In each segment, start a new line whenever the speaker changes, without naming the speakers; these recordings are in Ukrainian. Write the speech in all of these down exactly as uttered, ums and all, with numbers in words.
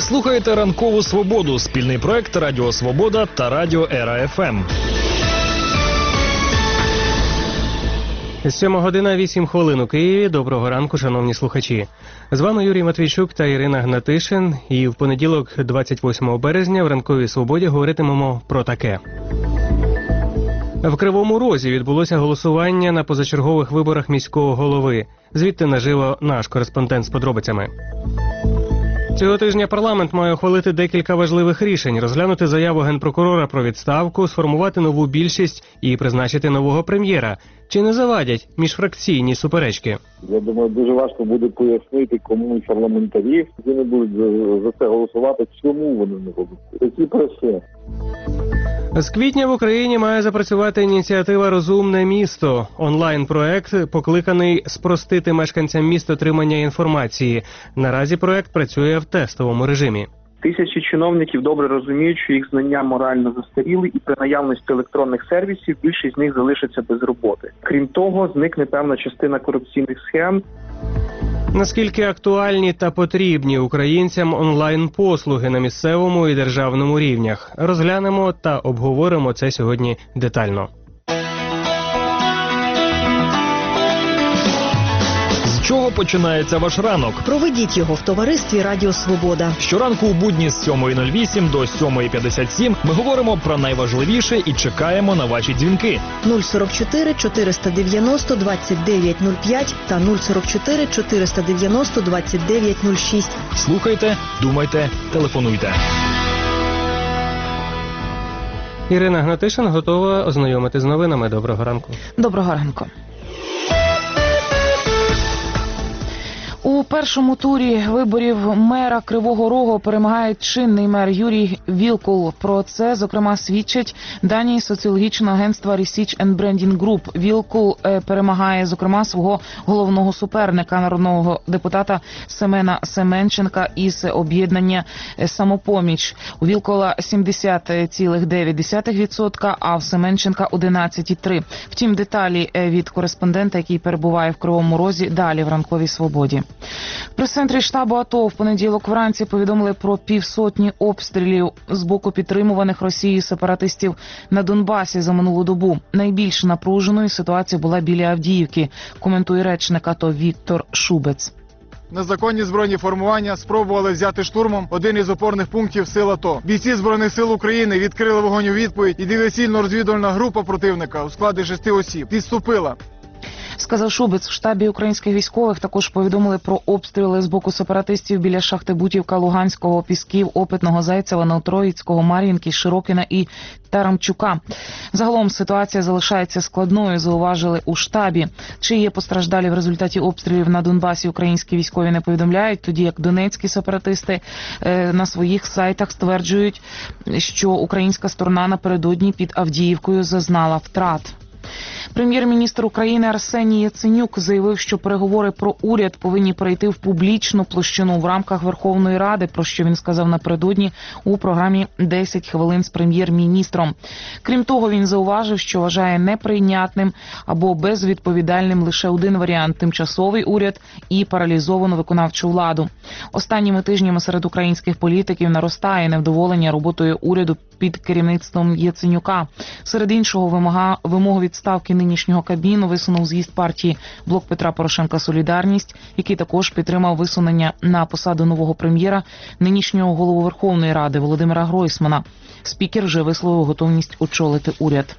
слухаєте «Ранкову свободу» – спільний проект Радіо Свобода та Радіо Ера Еф Ем.
Сьома година, вісім хвилин у Києві. Доброго ранку, шановні слухачі. З вами Юрій Матвійчук та Ірина Гнатишин. І в понеділок, двадцять восьмого березня, в «Ранковій свободі» говоритимемо про таке. В Кривому Розі відбулося голосування на позачергових виборах міського голови. Звідти наживо наш кореспондент з подробицями. Цього тижня парламент має ухвалити декілька важливих рішень, розглянути заяву генпрокурора про відставку, сформувати нову більшість і призначити нового прем'єра. Чи не завадять міжфракційні суперечки?
Я думаю, дуже важко буде пояснити комусь парламентарів, які не будуть за це голосувати, чому вони не будуть. Які преси.
З квітня в Україні має запрацювати ініціатива «Розумне місто». Онлайн-проект, покликаний спростити мешканцям міст отримання інформації. Наразі проект працює в тестовому режимі.
Тисячі чиновників добре розуміють, що їх знання морально застаріли, і при наявності електронних сервісів більшість з них залишиться без роботи. Крім того, зникне певна частина корупційних схем.
Наскільки актуальні та потрібні українцям онлайн-послуги на місцевому і державному рівнях? Розглянемо та обговоримо це сьогодні детально.
З чого починається ваш ранок?
Проведіть його в товаристві Радіо Свобода.
Щоранку у будні з сьомої нуль вісім до сьомої п'ятдесят сім ми говоримо про найважливіше і чекаємо на ваші дзвінки.
нуль сорок чотири чотириста дев'яносто двадцять дев'ять нуль п'ять та нуль сорок чотири чотириста дев'яносто двадцять дев'ять нуль шість.
Слухайте, думайте, телефонуйте.
Ірина Гнатишин готова ознайомити з новинами. Доброго ранку.
Доброго ранку. У першому турі виборів мера Кривого Рогу перемагає чинний мер Юрій Вілкул. Про це, зокрема, свідчать дані соціологічного агентства Research and Branding Group. Вілкул перемагає, зокрема, свого головного суперника, народного депутата Семена Семенченка із об'єднання «Самопоміч». У Вілкула сімдесят цілих дев'ять десятих відсотка, а в Семенченка одинадцять цілих три десятих. Втім, деталі від кореспондента, який перебуває в Кривому Розі, далі в «Ранковій свободі». В прес-центрі штабу АТО в понеділок вранці повідомили про півсотні обстрілів з боку підтримуваних Росією сепаратистів на Донбасі за минулу добу. Найбільш напруженою ситуація була біля Авдіївки, коментує речник АТО Віктор Шубець.
Незаконні збройні формування спробували взяти штурмом один із опорних пунктів сил АТО. Бійці Збройних сил України відкрили вогонь у відповідь, і диверсійно-розвідувальна група противника у складі шести осіб відступила.
Сказав Шубець, в штабі українських військових також повідомили про обстріли з боку сепаратистів біля шахти Бутівка, Луганського, Пісків, Опитного, Зайцева, Новотроїцького, Мар'їнки, Широкіна і Тарамчука. Загалом ситуація залишається складною, зауважили у штабі. Чи є постраждалі в результаті обстрілів на Донбасі, українські військові не повідомляють, тоді як донецькі сепаратисти е, на своїх сайтах стверджують, що українська сторона напередодні під Авдіївкою зазнала втрат. Прем'єр-міністр України Арсеній Яценюк заявив, що переговори про уряд повинні перейти в публічну площину в рамках Верховної Ради, про що він сказав напередодні у програмі «десять хвилин з прем'єр-міністром». Крім того, він зауважив, що вважає неприйнятним або безвідповідальним лише один варіант – тимчасовий уряд і паралізовану виконавчу владу. Останніми тижнями серед українських політиків наростає невдоволення роботою уряду під керівництвом Яценюка. Серед іншого, вимога, вимогу відставки нинішнього Кабміну висунув з'їзд партії «Блок Петра Порошенка Солідарність», який також підтримав висунення на посаду нового прем'єра нинішнього голову Верховної Ради Володимира Гройсмана. Спікер вже висловив готовність очолити уряд.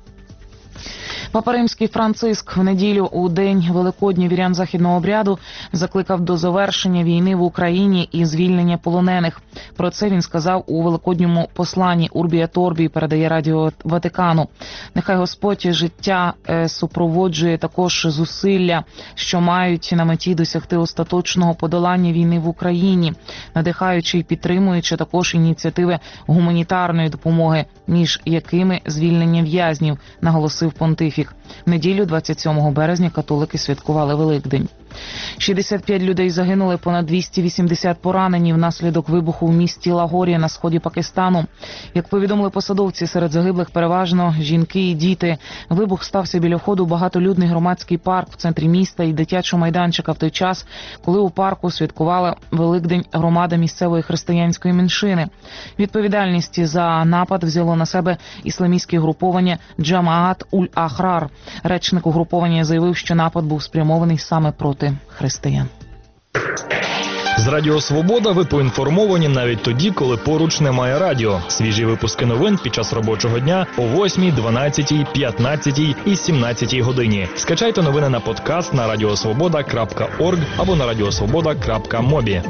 Папа Римський Франциск в неділю у день Великодня вірян західного обряду закликав до завершення війни в Україні і звільнення полонених. Про це він сказав у великодньому посланні Урбі ет Орбі, передає Радіо Ватикану. Нехай Господь життя супроводжує також зусилля, що мають на меті досягти остаточного подолання війни в Україні, надихаючи і підтримуючи також ініціативи гуманітарної допомоги, між якими звільнення в'язнів, наголосив понтифік. В неділю двадцять сьомого березня католики святкували Великдень. шістдесят п'ять людей загинули, понад двісті вісімдесят поранені внаслідок вибуху в місті Лагорі на сході Пакистану. Як повідомили посадовці, серед загиблих переважно жінки і діти. Вибух стався біля входу в багатолюдний громадський парк в центрі міста і дитячого майданчика в той час, коли у парку святкувала Великдень громада місцевої християнської меншини. Відповідальність за напад взяло на себе ісламістське груповання Джамаат уль-Ахрар. Речник угруповання заявив, що напад був спрямований саме проти християн.
З Радіо Свобода ви поінформовані навіть тоді, коли поруч немає радіо. Свіжі випуски новин під час робочого дня о восьмій, дванадцятій, п'ятнадцятій і сімнадцятій годині. Скачайте новини на подкаст на радіосвобода крапка орг або на радіосвобода крапка мобі.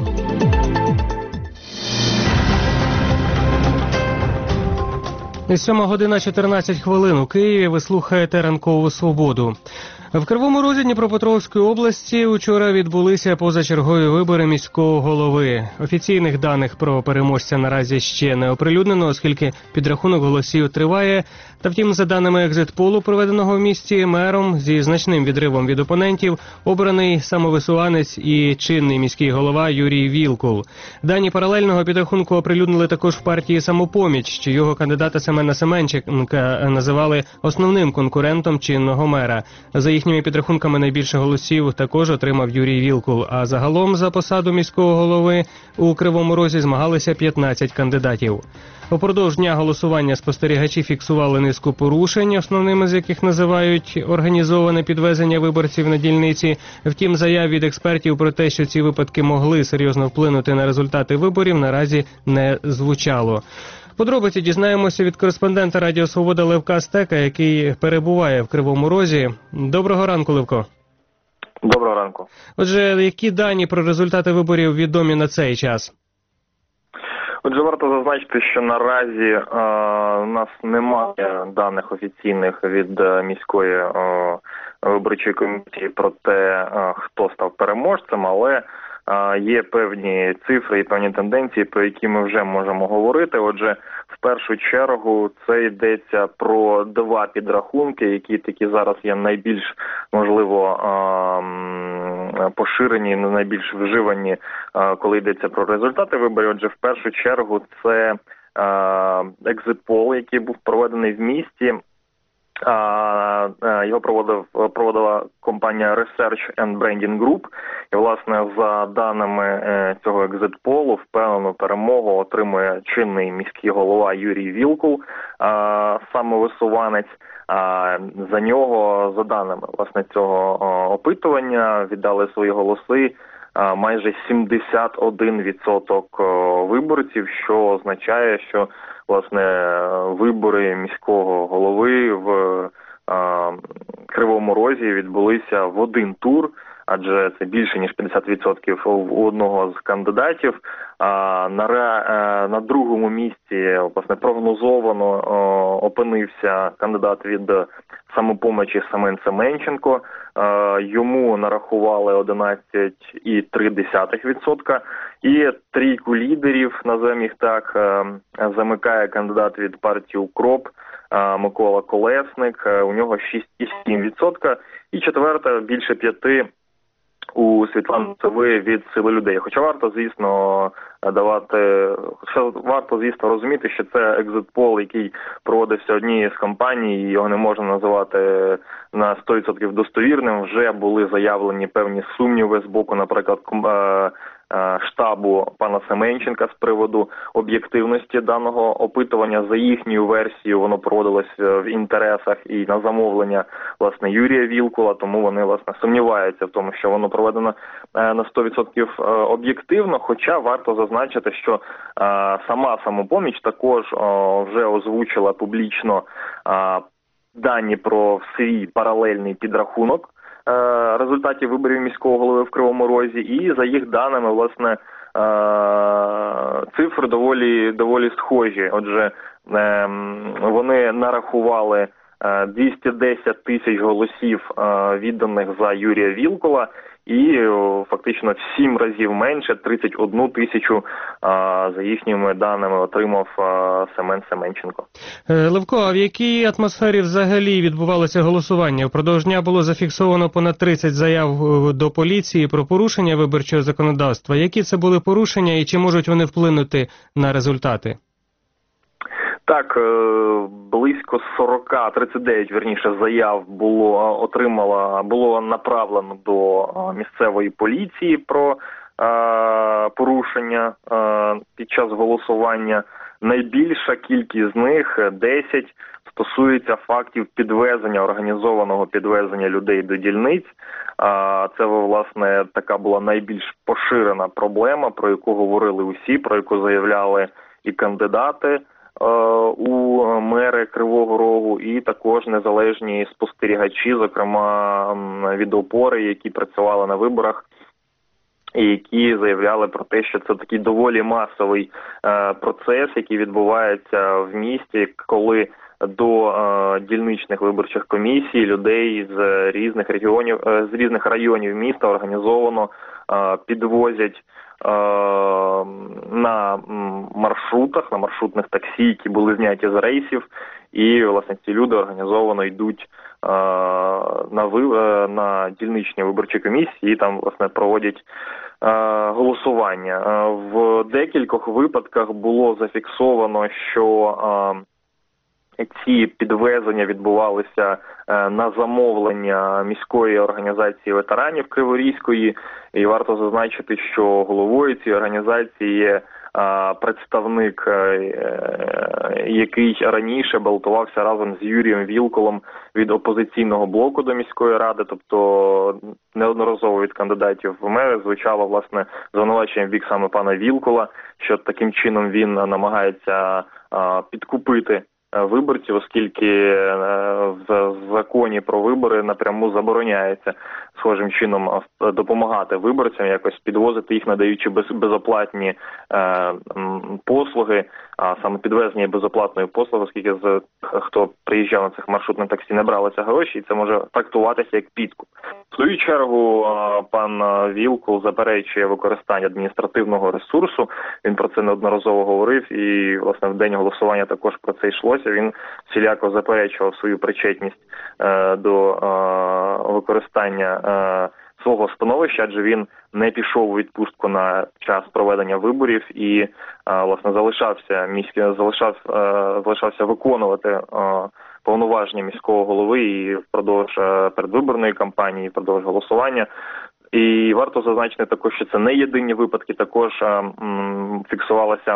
Сьома година чотирнадцять хвилин у Києві. Ви слухаєте «Ранкову свободу». В Кривому Розі Дніпропетровської області учора відбулися позачергові вибори міського голови. Офіційних даних про переможця наразі ще не оприлюднено, оскільки підрахунок голосів триває. Та втім, за даними екзит-полу, проведеного в місті, мером зі значним відривом від опонентів обраний самовисуванець і чинний міський голова Юрій Вілкул. Дані паралельного підрахунку оприлюднили також в партії «Самопоміч», чийого кандидата Семена Семенченка називали основним конкурентом чинного мера. За їхніми підрахунками найбільше голосів також отримав Юрій Вілкул, а загалом за посаду міського голови у Кривому Розі змагалися п'ятнадцять кандидатів. Упродовж дня голосування спостерігачі фіксували низку порушень, основними з яких називають організоване підвезення виборців на дільниці. Втім, заяв від експертів про те, що ці випадки могли серйозно вплинути на результати виборів, наразі не звучало. Подробиці дізнаємося від кореспондента Радіо Свобода Левка Стека, який перебуває в Кривому Розі. Доброго ранку, Левко.
Доброго ранку.
Отже, які дані про результати виборів відомі на цей час?
Отже, варто зазначити, що наразі е, у нас немає даних офіційних від е, міської е, виборчої комісії про те, е, хто став переможцем, але е, є певні цифри і певні тенденції, про які ми вже можемо говорити. Отже, в першу чергу це йдеться про два підрахунки, які такі зараз є найбільш, можливо, поширені, найбільш вживані, коли йдеться про результати виборів. Отже, в першу чергу це екзит-пол, який був проведений в місті. Його проводив, проводила компанія Research and Branding Group. І, власне, за даними цього екзит-полу, впевнену перемогу отримує чинний міський голова Юрій Вілкул, самовисуванець. За нього, за даними, власне, цього опитування, віддали свої голоси майже сімдесят один відсоток виборців, що означає, що, власне, вибори міського голови в а, Кривому Розі відбулися в один тур, адже це більше ніж п'ятдесят відсотків у одного з кандидатів. А, на, на другому місці, власне, прогнозовано о, опинився кандидат від «Самопомочі» Семен Семенченко. А, йому нарахували одинадцять цілих три десятих відсотка. І трійку лідерів, називаємо їх так, замикає кандидат від партії «Укроп» Микола Колесник. У нього шість цілих сім десятих відсотка. І четверта, більше п'яти, у Світлани Цеви від «Сили людей». Хоча варто, звісно, давати, хоча варто, звісно, розуміти, що це екзит-пол, який проводився однією з компаній, і його не можна називати на сто відсотків достовірним. Вже були заявлені певні сумніви з боку, наприклад, штабу пана Семенченка з приводу об'єктивності даного опитування. За їхньою версією воно проводилось в інтересах і на замовлення, власне, Юрія Вілкула, тому вони, власне, сумніваються в тому, що воно проведено на сто відсотків об'єктивно, хоча варто зазначити, що сама «Самопоміч» також вже озвучила публічно дані про свій паралельний підрахунок результатів виборів міського голови в Кривому Розі, і за їх даними, власне, цифри доволі, доволі схожі. Отже, вони нарахували двісті десять тисяч голосів відданих за Юрія Вілкула і фактично в сім разів менше, тридцять одну тисячу, за їхніми даними, отримав Семен Семенченко.
Левко, а в якій атмосфері взагалі відбувалося голосування? Впродовж дня було зафіксовано понад тридцять заяв до поліції про порушення виборчого законодавства. Які це були порушення і чи можуть вони вплинути на результати?
Так, близько сорок, тридцять дев'ять, вірніше, заяв було отримало, було направлено до місцевої поліції про е, порушення е, під час голосування. Найбільша кількість з них, десять, стосується фактів підвезення, організованого підвезення людей до дільниць. Це, власне, така була найбільш поширена проблема, про яку говорили усі, про яку заявляли і кандидати у мери Кривого Рогу, і також незалежні спостерігачі, зокрема від опори, які працювали на виборах, і які заявляли про те, що це такий доволі масовий е, процес, який відбувається в місті, коли до е, дільничних виборчих комісій людей з різних регіонів, е, з різних районів міста організовано е, підвозять е, на маршрутах, на маршрутних таксі, які були зняті з рейсів, і, власне, ці люди організовано йдуть е, на, е, на дільничні виборчі комісії і там, власне, проводять голосування. В декількох випадках було зафіксовано, що ці підвезення відбувалися на замовлення міської організації ветеранів Криворізької, і варто зазначити, що головою цієї організації є представник, який раніше балотувався разом з Юрієм Вілкулом від опозиційного блоку до міської ради, тобто неодноразово від кандидатів в мери звучало, власне, звинувачення в бік саме пана Вілкула, що таким чином він намагається підкупити виборців, оскільки в законі про вибори напряму забороняється схожим чином допомагати виборцям, якось підвозити їх, надаючи без, безоплатні е, послуги, а саме підвезення безоплатної послуги, оскільки з хто приїжджав на цих маршрутних таксі, не бралися гроші, і це може трактуватися як підкуп. В свою чергу пан Вілкул заперечує використання адміністративного ресурсу, він про це неодноразово говорив, і, власне, в день голосування також про це йшлося. Він всіляко заперечував свою причетність е, до е, використання е, свого становища, адже він не пішов у відпустку на час проведення виборів і, е, власне, залишався міський, залишав, е, залишався виконувати е, повноваження міського голови і впродовж е, передвиборної кампанії, впродовж голосування. І варто зазначити також, що це не єдині випадки, також е, м, фіксувалася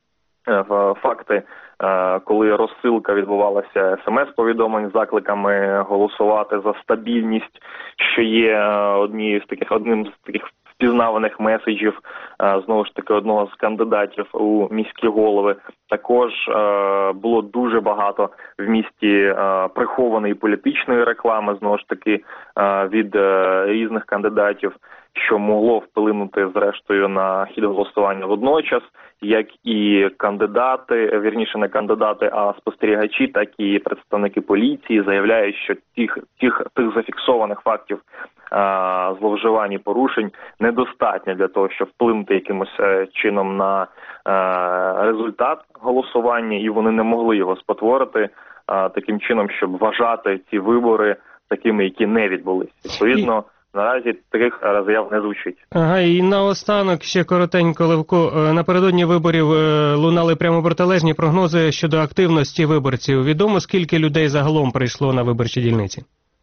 факти, коли розсилка відбувалася смс-повідомлень з закликами голосувати за стабільність, що є однією з таких одним з таких впізнаваних меседжів, знову ж таки, одного з кандидатів у міські голови. Також було дуже багато в місті прихованої політичної реклами, знову ж таки, від різних кандидатів, що могло вплинути, зрештою, на хід голосування водночас, як і кандидати, вірніше не кандидати, а спостерігачі, так і представники поліції заявляють, що тих, тих, тих зафіксованих фактів а, зловживань і порушень недостатньо для того, щоб вплинути якимось чином на а, результат голосування, і вони не могли його спотворити а, таким чином, щоб вважати ці вибори такими, які не відбулись. Відповідно, наразі таких заяв не звучить.
Ага, і наостанок ще коротенько, Левко. Напередодні виборів лунали прямо протилежні прогнози щодо активності виборців. Відомо, скільки людей загалом прийшло на виборчі дільниці?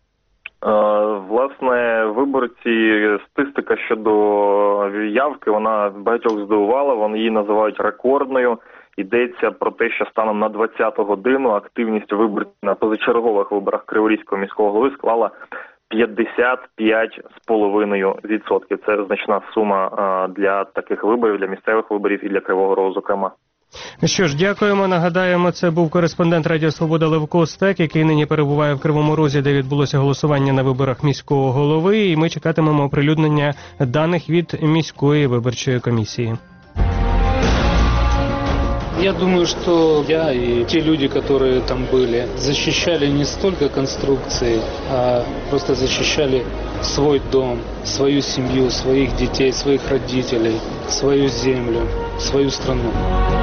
Власне, виборці, статистика щодо явки, вона багатьох здивувала, вони її називають рекордною. Йдеться про те, що станом на двадцяту годину активність виборців на позачергових виборах Криворізького міського голови склала п'ятдесят п'ять з половиною відсотків. Це значна сума для таких виборів, для місцевих виборів і для Кривого Рогу, зокрема.
Що ж, дякуємо. Нагадаємо, це був кореспондент Радіо Свобода Левко Стек, який нині перебуває в Кривому Розі, де відбулося голосування на виборах міського голови. І ми чекатимемо оприлюднення даних від міської виборчої комісії.
Я думаю, что я и те люди, которые там были, защищали не столько конструкции, а просто защищали свой дом, свою семью, своих детей, своих родителей, свою землю, свою страну.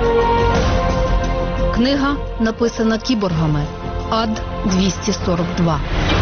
Книга написана кіборгами. Ад двісті сорок два.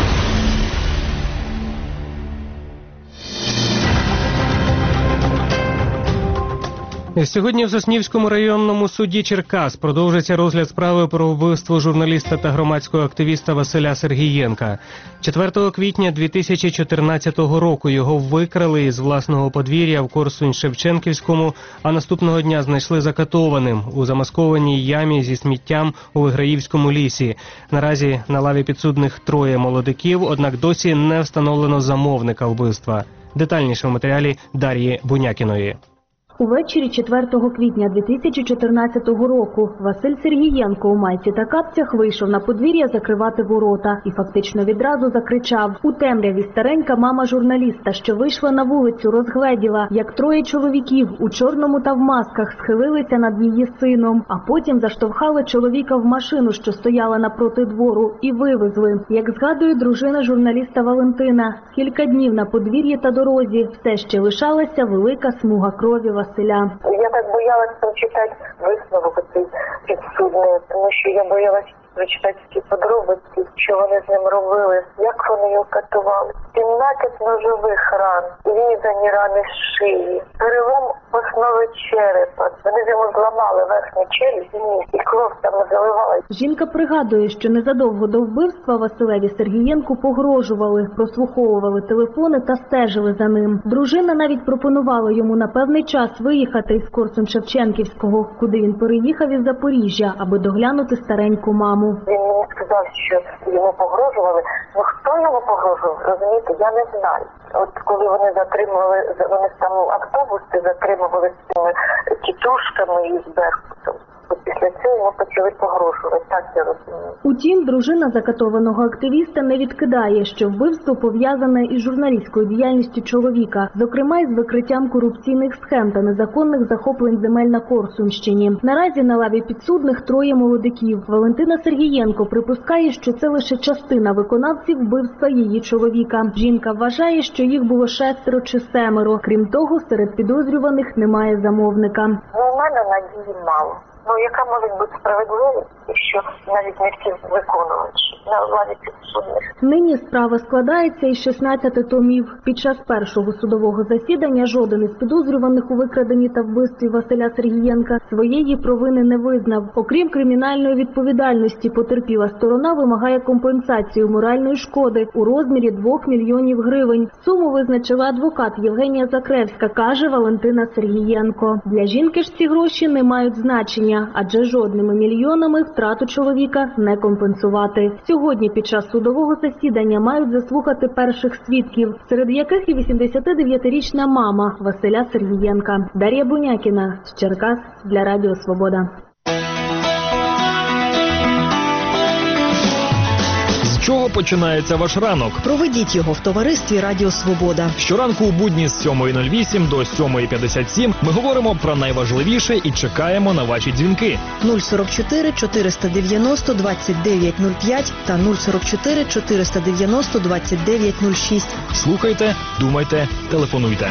Сьогодні в Соснівському районному суді Черкас продовжиться розгляд справи про вбивство журналіста та громадського активіста Василя Сергієнка. четвертого квітня дві тисячі чотирнадцятого року його викрали із власного подвір'я в Корсунь-Шевченківському, а наступного дня знайшли закатованим у замаскованій ямі зі сміттям у Виграївському лісі. Наразі на лаві підсудних троє молодиків, однак досі не встановлено замовника вбивства. Детальніше в матеріалі Дар'ї Бунякіної.
Увечері четвертого квітня дві тисячі чотирнадцятого року Василь Сергієнко у майці та капцях вийшов на подвір'я закривати ворота і фактично відразу закричав. У темряві старенька мама журналіста, що вийшла на вулицю, розгледіла, як троє чоловіків у чорному та в масках схилилися над її сином, а потім заштовхали чоловіка в машину, що стояла напроти двору, і вивезли. Як згадує дружина журналіста Валентина, кілька днів на подвір'ї та дорозі все ще лишалася велика смуга крові Василя.
Я так боялась прочитати висновок цей підсудний, тому що я боялась прочитати всі подробиці, що вони з ним робили, як вони його катували. сімнадцять ножових ран, різані рани з шиї, перелом основи черепа. Вони йому зламали верхню челюсть і кров там заливала.
Жінка пригадує, що незадовго до вбивства Василеві Сергієнку погрожували, прослуховували телефони та стежили за ним. Дружина навіть пропонувала йому на певний час виїхати із Корсунь-Шевченківського, куди він переїхав із Запоріжжя, аби доглянути стареньку маму.
Він мені сказав, що йому погрожували. Ну хто йому погрожував, розумієте, я не знаю. От коли вони затримували, вони там автобуси затримували з цими тітушками і з Беркутом. От після цього йому почали погрожувати, так я розумію.
Утім, дружина закатованого активіста не відкидає, що вбивство пов'язане із журналістською діяльністю чоловіка, зокрема із викриттям корупційних схем та незаконних захоплень земель на Корсунщині. Наразі на лаві підсудних троє молодиків. Валентина Сергієнко припускає, що це лише частина виконавців вбивства її чоловіка. Жінка вважає, що їх було шестеро чи семеро. Крім того, серед підозрюваних немає замовника.
Ну, у мене надії мало. Ну, яка може бути справедливість, якщо навіть не всі виконувачі на лаві підсудних?
Нині справа складається із шістнадцяти томів. Під час першого судового засідання жоден із підозрюваних у викраденні та вбивстві Василя Сергієнка своєї провини не визнав. Окрім кримінальної відповідальності, потерпіла сторона вимагає компенсацію моральної шкоди у розмірі двох мільйонів гривень. Суму визначила адвокат Євгенія Закревська, каже Валентина Сергієнко. Для жінки ж ці гроші не мають значення, адже жодними мільйонами втрату чоловіка не компенсувати. Сьогодні під час судового засідання мають заслухати перших свідків, серед яких і вісімдесятидев'ятирічна мама Василя Сергієнка. Дар'я Бунякіна з Черкас для Радіо Свобода.
З чого починається ваш ранок?
Проведіть його в товаристві Радіо Свобода.
Щоранку у будні з сьомої нуль вісім до сьомої п'ятдесят сім ми говоримо про найважливіше і чекаємо на ваші дзвінки.
нуль сорок чотири чотириста дев'яносто двадцять дев'ять нуль п'ять та нуль сорок чотири чотириста дев'яносто двадцять дев'ять нуль шість.
Слухайте, думайте, телефонуйте.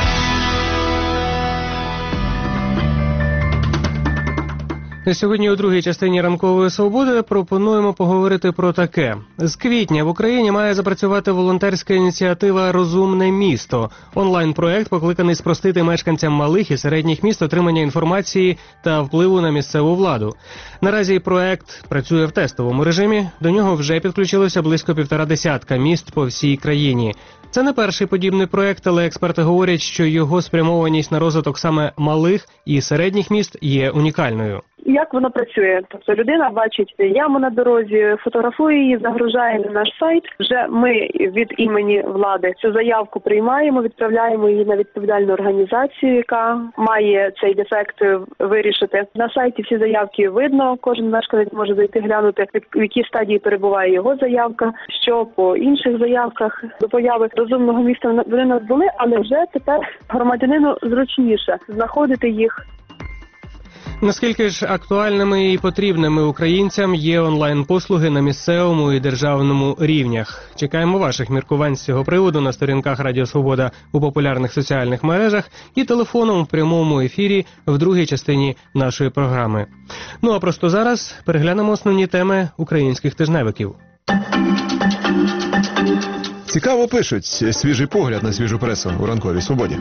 Сьогодні у другій частині «Ранкової свободи» пропонуємо поговорити про таке. З квітня в Україні має запрацювати волонтерська ініціатива «Розумне місто». Онлайн-проект покликаний спростити мешканцям малих і середніх міст отримання інформації та впливу на місцеву владу. Наразі проект працює в тестовому режимі. До нього вже підключилося близько півтора десятка міст по всій країні. Це не перший подібний проект, але експерти говорять, що його спрямованість на розвиток саме малих і середніх міст є унікальною.
Як воно працює? Тобто людина бачить яму на дорозі, фотографує її, загружає на наш сайт. Вже ми від імені влади цю заявку приймаємо, відправляємо її на відповідальну організацію, яка має цей дефект вирішити. На сайті всі заявки видно, кожен мешканець може зайти глянути, в якій стадії перебуває його заявка, що по інших заявках. До появи розумного міста вони нас були, але вже тепер громадянину зручніше знаходити їх.
Наскільки ж актуальними і потрібними українцям є онлайн-послуги на місцевому і державному рівнях? Чекаємо ваших міркувань з цього приводу на сторінках Радіо Свобода у популярних соціальних мережах і телефоном в прямому ефірі в другій частині нашої програми. Ну а просто зараз переглянемо основні теми українських тижневиків.
Цікаво пишуть. Свіжий погляд на свіжу пресу у ранковій свободі.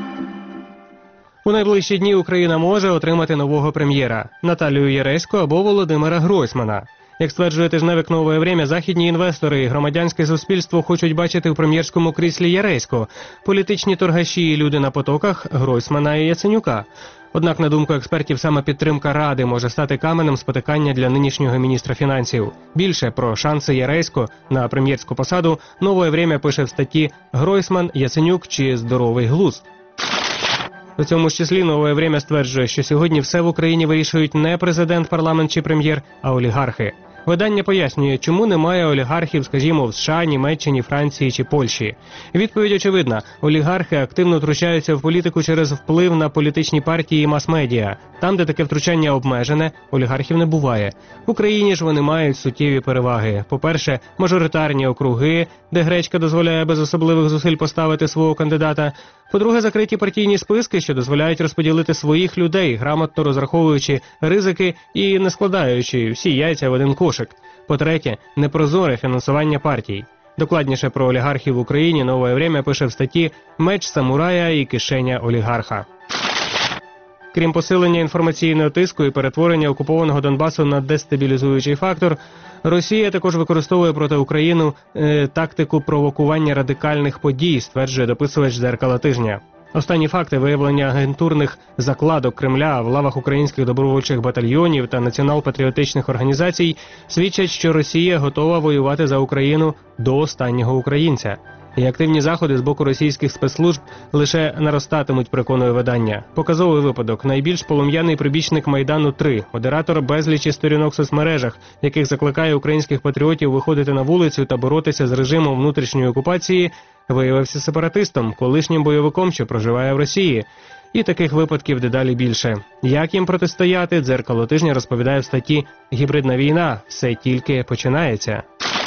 У найближчі дні Україна може отримати нового прем'єра – Наталію Яресько або Володимира Гройсмана. Як стверджує тижневик «Нове время», західні інвестори і громадянське суспільство хочуть бачити в прем'єрському кріслі Яресько, політичні торгаші і люди на потоках – Гройсмана і Яценюка. Однак, на думку експертів, саме підтримка Ради може стати каменем спотикання для нинішнього міністра фінансів. Більше про шанси Яресько на прем'єрську посаду «Нове время» пише в статті «Гройсман, Яценюк чи здоровий глузд?». У цьому ж числі «Нове время» стверджує, що сьогодні все в Україні вирішують не президент, парламент чи прем'єр, а олігархи. Видання пояснює, чому немає олігархів, скажімо, в США, Німеччині, Франції чи Польщі. Відповідь очевидна. Олігархи активно втручаються в політику через вплив на політичні партії і мас-медіа. Там, де таке втручання обмежене, олігархів не буває. В Україні ж вони мають суттєві переваги. По-перше, мажоритарні округи, де гречка дозволяє без особливих зусиль поставити свого кандидата. По-друге, закриті партійні списки, що дозволяють розподілити своїх людей, грамотно розраховуючи ризики і не складаючи всі яйця в один кошик. По-третє, непрозоре фінансування партій. Докладніше про олігархів в Україні «Нове время» пише в статті «Меч самурая і кишеня олігарха». Крім посилення інформаційного тиску і перетворення окупованого Донбасу на дестабілізуючий фактор, Росія також використовує проти України е, тактику провокування радикальних подій, стверджує дописувач «Дзеркала тижня». Останні факти виявлення агентурних закладок Кремля в лавах українських добровольчих батальйонів та націонал-патріотичних організацій свідчать, що Росія готова воювати за Україну до останнього українця. І активні заходи з боку російських спецслужб лише наростатимуть, переконує видання. Показовий випадок. Найбільш полум'яний прибічник Майдану три, модератор безлічі сторінок в соцмережах, яких закликає українських патріотів виходити на вулицю та боротися з режимом внутрішньої окупації, виявився сепаратистом, колишнім бойовиком, що проживає в Росії. І таких випадків дедалі більше. Як їм протистояти, «Дзеркало тижня» розповідає в статті «Гібридна війна. Все тільки починається».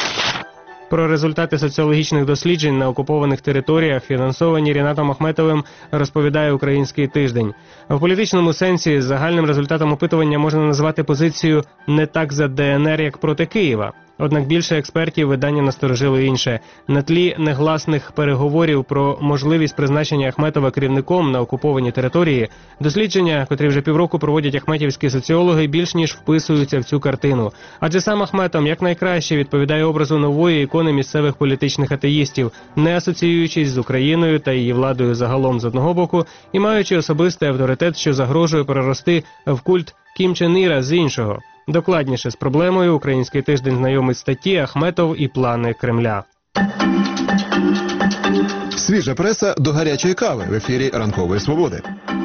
Про результати соціологічних досліджень на окупованих територіях, фінансовані Рінатом Ахметовим, розповідає «Український тиждень». В політичному сенсі загальним результатом опитування можна назвати позицію «не так за ДНР, як проти Києва». Однак більше експертів видання насторожило інше. На тлі негласних переговорів про можливість призначення Ахметова керівником на окупованій території, дослідження, котрі вже півроку проводять ахметівські соціологи, більш ніж вписуються в цю картину. Адже сам Ахметов якнайкраще відповідає образу нової ікони місцевих політичних атеїстів, не асоціюючись з Україною та її владою загалом з одного боку і маючи особистий авторитет, що загрожує перерости в культ Кім Чен Іра з іншого. Докладніше з проблемою «Український тиждень» знайомить статті «Ахметов і плани Кремля».
Свіжа преса до гарячої кави в ефірі «Ранкової свободи».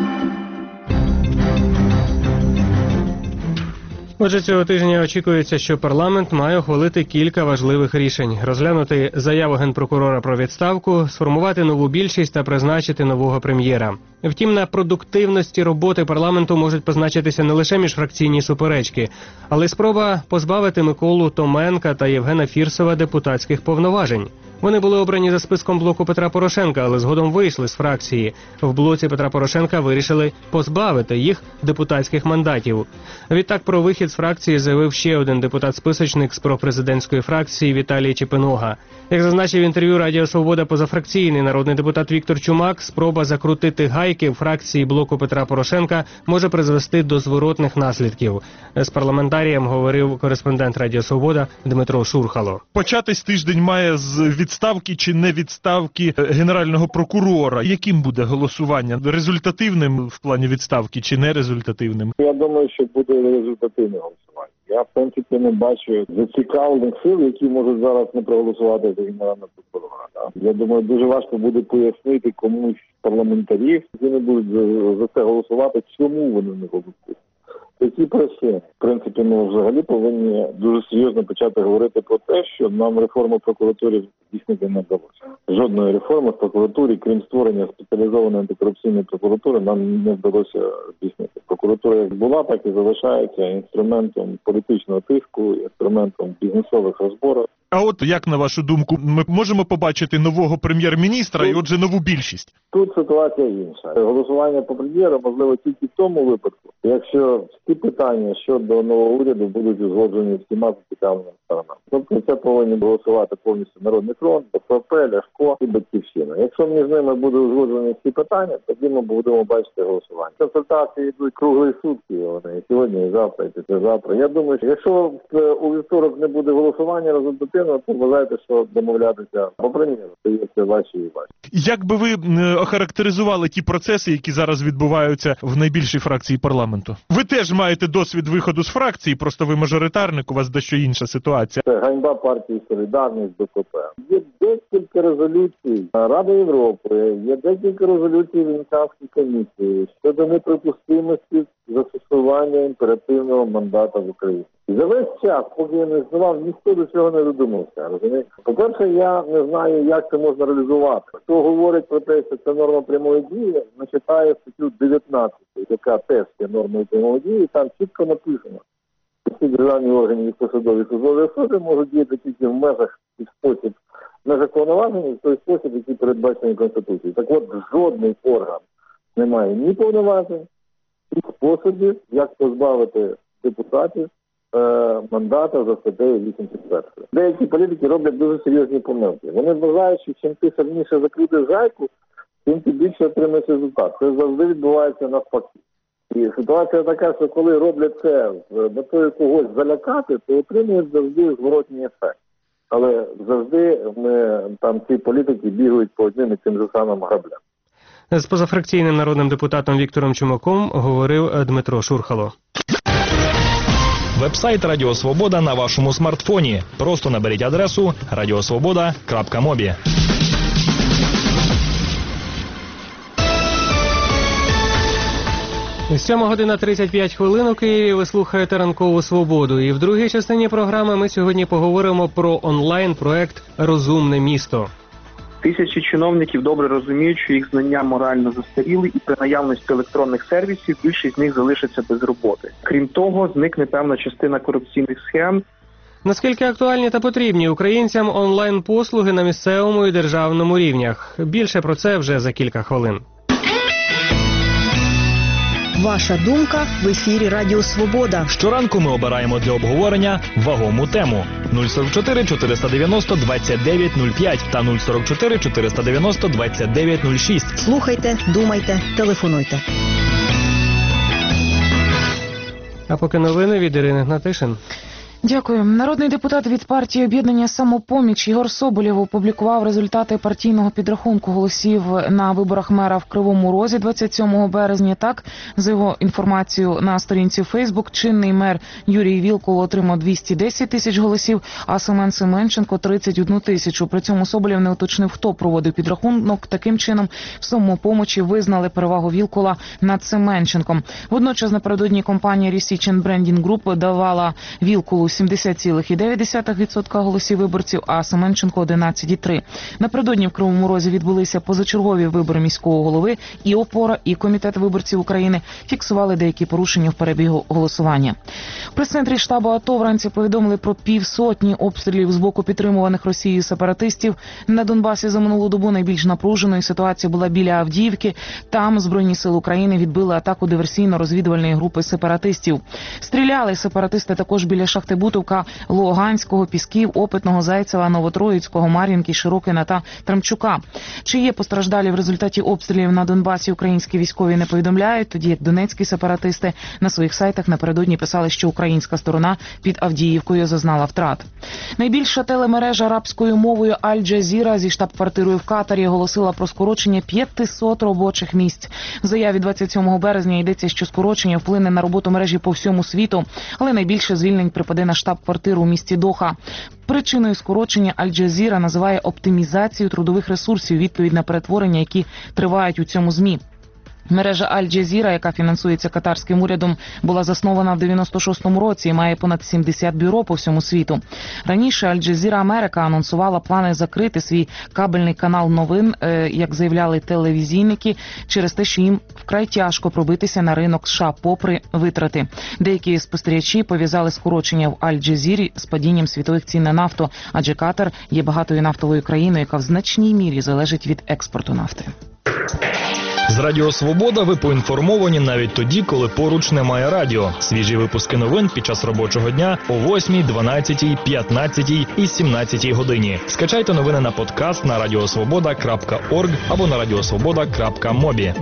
Отже, цього тижня очікується, що парламент має ухвалити кілька важливих рішень. Розглянути заяву генпрокурора про відставку, сформувати нову більшість та призначити нового прем'єра. Втім, на продуктивності роботи парламенту можуть позначитися не лише міжфракційні суперечки, але й спроба позбавити Миколу Томенка та Євгена Фірсова депутатських повноважень. Вони були обрані за списком блоку Петра Порошенка, але згодом вийшли з фракції. В блоці Петра Порошенка вирішили позбавити їх депутатських мандатів. Відтак про вихід з фракції заявив ще один депутат-списочник з пропрезидентської фракції Віталій Чепинога. Як зазначив в інтерв'ю Радіо Свобода позафракційний народний депутат Віктор Чумак, спроба закрутити гайки в фракції блоку Петра Порошенка може призвести до зворотних наслідків. З парламентарієм говорив кореспондент Радіо Свобода Дмитро Шурхало.
Початись тиждень має з відставки чи не відставки генерального прокурора. Яким буде голосування? Результативним в плані відставки чи не результативним?
Я думаю, що буде результативне голосування. Я, в принципі, не бачу зацікавлених сил, які можуть зараз не проголосувати за генерального прокурора. Да? Я думаю, дуже важко буде пояснити комусь з парламентарів, які не будуть за, за це голосувати, чому вони не голосують. Такі причини. В принципі, ми взагалі повинні дуже серйозно почати говорити про те, що нам реформу прокуратури здійснити не вдалося. Жодної реформи в прокуратурі, крім створення спеціалізованої антикорупційної прокуратури, нам не вдалося здійснити. Прокуратура як була, так і залишається інструментом політичного тиску, інструментом бізнесових розборок.
А от як, на вашу думку, ми можемо побачити нового прем'єр-міністра і отже нову більшість?
Тут ситуація інша. Голосування по прем'єру можливо тільки в тому випадку, якщо всі питання щодо нового уряду будуть узгоджені всіма зацікавленими сторонами. Тобто це повинні голосувати повністю Народний фронт, БПП, Ляшко і Батьківщина. Якщо між ними будуть узгоджені всі питання, тоді ми будемо бачити голосування. Консультації йдуть круглі сутки, вони і сьогодні, і завтра, і післязавтра. Я думаю, що якщо у вівторок не буде голосування результативно, то вважайте, що домовлятися по прем'єру стається важче і важче.
Як би ви охарактеризували ті процеси, які зараз відбуваються в найбільшій фракції парламенту? Ви теж маєте досвід виходу з фракції, просто ви мажоритарник, у вас дещо інша ситуація.
Це ганьба партії «Солідарність», БПП. Є декілька резолюцій Ради Європи, є декілька резолюцій Венеціанської комісії щодо неприпустимості застосування імперативного мандата в Україні. І за весь час, поки я не існував, ніхто до цього не додумався. Розумієте? По-перше, я не знаю, як це можна реалізувати. Хто говорить про те, що це норма прямої дії, не читає статтю дев'ятнадцять, яка теж є нормою прямої дії, там чітко написано. Всі державні органи і посадові службові особи можуть діяти тільки в межах і спосіб незаповноважений, в той спосіб, який передбачений Конституцією. Так от, жодний орган не має ні повноважень, ні способів, як позбавити депутатів мандата за статтею вісімдесят першою. Деякі політики роблять дуже серйозні помилки. Вони вважають, що чим ти сильніше закрутиш гайку, тим ти більше отримаєш результат. Це завжди відбувається навпаки. І ситуація така, що коли роблять це з метою когось залякати, то отримують завжди зворотній ефект. Але завжди ми, там ці політики бігають по одним і тим же самим граблям.
З позафракційним народним депутатом Віктором Чумаком говорив Дмитро Шурхало.
Вебсайт Радіо Свобода на вашому смартфоні. Просто наберіть адресу радіосвобода крапка мобі.
сьома година тридцять п'ять хвилин у Києві. Ви слухаєте «Ранкову свободу». І в другій частині програми ми сьогодні поговоримо про онлайн-проект «Розумне місто».
Тисячі чиновників добре розуміють, що їх знання морально застаріли, і при наявності електронних сервісів більшість з них залишиться без роботи. Крім того, зникне певна частина корупційних схем.
Наскільки актуальні та потрібні українцям онлайн-послуги на місцевому і державному рівнях? Більше про це вже за кілька хвилин.
Ваша думка в ефірі Радіо Свобода.
Щоранку ми обираємо для обговорення вагому тему. нуль сорок чотири чотириста дев'яносто двадцять дев'ять нуль п'ять та нуль сорок чотири чотириста дев'яносто двадцять дев'ять нуль шість.
Слухайте, думайте, телефонуйте.
А поки новини від Ірини Гнатишин.
Дякую. Народний депутат від партії «Об'єднання Самопоміч» Ігор Соболєв опублікував результати партійного підрахунку голосів на виборах мера в Кривому Розі двадцять сьомого березня. Так, за його інформацією на сторінці Фейсбук, чинний мер Юрій Вілкул отримав двісті десять тисяч голосів, а Семен Семенченко – тридцять одну тисячу. При цьому Соболєв не уточнив, хто проводив підрахунок. Таким чином, в Самопомочі визнали перевагу Вілкула над Семенченком. Водночас напередодні компанія Research and Branding Group давала Вілкулу сімдесят цілих дев'ять десятих відсотка голосів виборців, а Семенченко – одинадцять цілих три десятих. Напередодні в Кривому Розі відбулися позачергові вибори міського голови, і «Опора», і Комітет виборців України фіксували деякі порушення в перебігу голосування. В прес-центрі штабу АТО вранці повідомили про півсотні обстрілів з боку підтримуваних Росією сепаратистів. На Донбасі за минулу добу найбільш напруженою ситуація була біля Авдіївки. Там Збройні сили України відбили атаку диверсійно-розвідувальної групи сепаратистів. Стріляли сепаратисти також біля шахти Бутовка, Луганського, Пісків, Опитного, Зайцева, Новотроїцького, Мар'їнки, Широкина та Тремчука. Чи є постраждалі в результаті обстрілів на Донбасі, українські військові не повідомляють, тоді як донецькі сепаратисти на своїх сайтах напередодні писали, що українська сторона під Авдіївкою зазнала втрат. Найбільша телемережа арабською мовою Аль-Джазіра зі штаб-квартирою в Катарі оголосила про скорочення п'ятсот робочих місць. В заяві двадцять сьомого березня йдеться, що скорочення вплине на роботу мережі по всьому світу, але найбільше звільнень припаде на штаб-квартиру у місті Доха. Причиною скорочення Аль-Джазіра називає оптимізацію трудових ресурсів, відповідь на перетворення, які тривають у цьому ЗМІ. Мережа Аль-Джазіра, яка фінансується катарським урядом, була заснована в дев'яносто шостому році і має понад сімдесят бюро по всьому світу. Раніше Аль-Джазіра Америка анонсувала плани закрити свій кабельний канал новин, як заявляли телевізійники, через те, що їм вкрай тяжко пробитися на ринок США попри витрати. Деякі спостерігачі пов'язали скорочення в Аль-Джазірі з падінням світових цін на нафту, адже Катар є багатою нафтовою країною, яка в значній мірі залежить від експорту нафти.
З Радіо Свобода ви поінформовані навіть тоді, коли поруч немає радіо. Свіжі випуски новин під час робочого дня о восьмій, дванадцятій, п'ятнадцятій і сімнадцятій годині. Скачайте новини на подкаст на радіосвобода крапка орг або на радіосвобода крапка мобі.